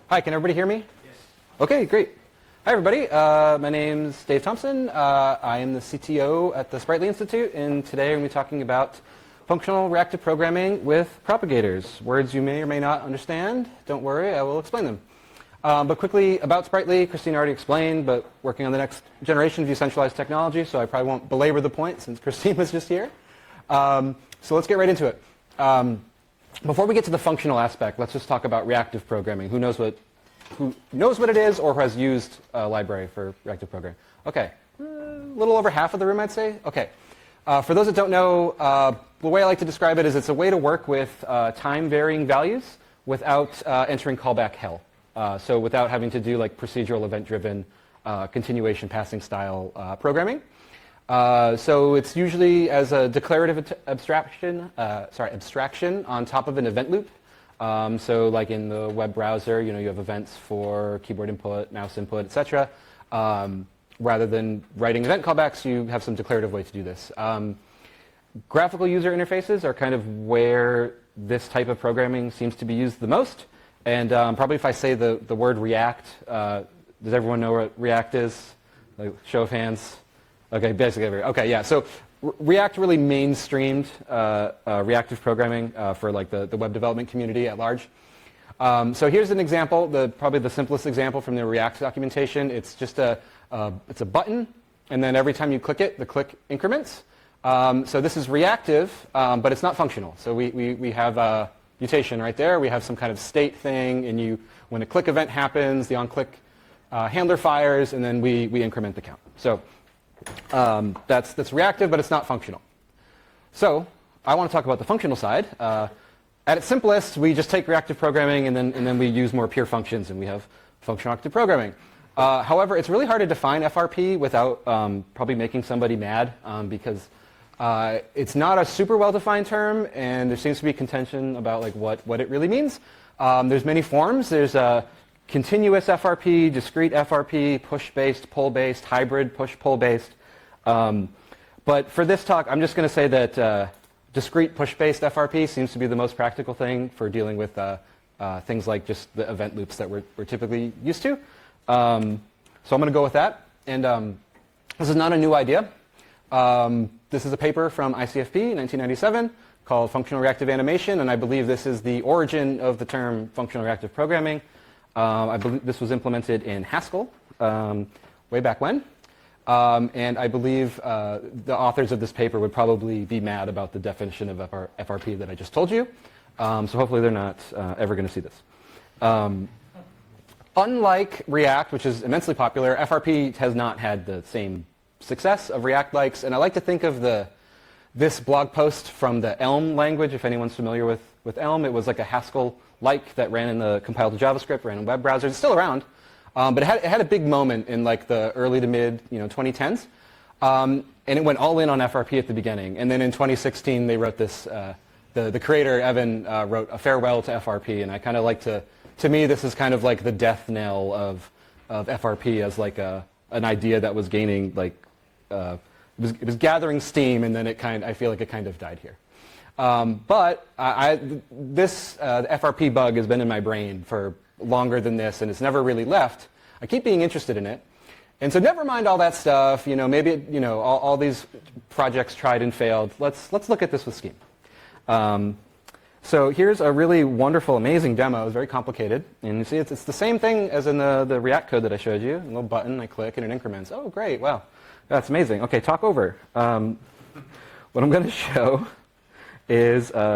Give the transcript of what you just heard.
Hi, can everybody hear me? Yes. Okay, great. Hi, everybody. My name's Dave Thompson. I am the CTO at the Sprightly Institute, and today I'm going to be talking about functional reactive programming with propagators. Words you may or may not understand. Don't worry, I will explain them. But quickly, about Sprightly, Christine already explained, but working on the next generation of decentralized technology, so I probably won't belabor the point since Christine was just here. So let's get right into it. Before we get to the functional aspect, let's just talk about reactive programming. Who knows what it is or has used a library for reactive programming? Okay, a little over half of the room, I'd say. Okay, for those that don't know, the way I like to describe it is it's a way to work with time-varying values without entering callback hell. So without having to do like procedural event-driven continuation passing style programming. So it's usually as a declarative abstraction on top of an event loop. So like in the web browser, you have events for keyboard input, mouse input, etc. Rather than writing event callbacks, you have some declarative way to do this. Graphical user interfaces are kind of where this type of programming seems to be used the most. And probably if I say the word React, does everyone know what React is? Like, show of hands. Okay, basically everyone. Okay, yeah. So React really mainstreamed reactive programming for like the web development community at large. So here's an example, probably the simplest example from the React documentation. It's just it's a button, and then every time you click it, the click increments. So this is reactive, but it's not functional. So we have a mutation right there. We have some kind of state thing, and when a click event happens, the on-click handler fires, and then we increment the count. So that's reactive, but it's not functional. So I want to talk about the functional side. At its simplest, we just take reactive programming, and then we use more pure functions, and we have functional reactive programming. However, it's really hard to define FRP without probably making somebody mad, because it's not a super well-defined term, and there seems to be contention about like what it really means. There's many forms. There's continuous FRP, discrete FRP, push-based, pull-based, hybrid, push-pull-based. But for this talk, I'm just going to say that discrete push-based FRP seems to be the most practical thing for dealing with things like just the event loops that we're typically used to. So I'm going to go with that. And this is not a new idea. This is a paper from ICFP in 1997 called Functional Reactive Animation, and I believe this is the origin of the term functional reactive programming. I believe this was implemented in Haskell way back when. And I believe the authors of this paper would probably be mad about the definition of FRP that I just told you. So hopefully they're not ever going to see this. Unlike React, which is immensely popular, FRP has not had the same success of React likes. And I like to think of this blog post from the Elm language, if anyone's familiar with Elm. It was like a Haskell-like that ran in the compiled to JavaScript, ran in web browsers. It's still around. But it had a big moment in like the early to mid 2010s. And it went all in on FRP at the beginning. And then in 2016, they wrote this, the creator, Evan, wrote a farewell to FRP. And I kind of like to me, this is kind of like the death knell of FRP as like an idea that was gaining like, it was gathering steam, and then I feel like it kind of died here. But this FRP bug has been in my brain for longer than this, and it's never really left. I keep being interested in it. And so never mind all that stuff, maybe, all these projects tried and failed. Let's look at this with Scheme. So here's a really wonderful, amazing demo. It's very complicated. And you see, it's the same thing as in the React code that I showed you. A little button, I click, and it increments. Oh, great, wow. That's amazing. Okay, talk over. What I'm going to show is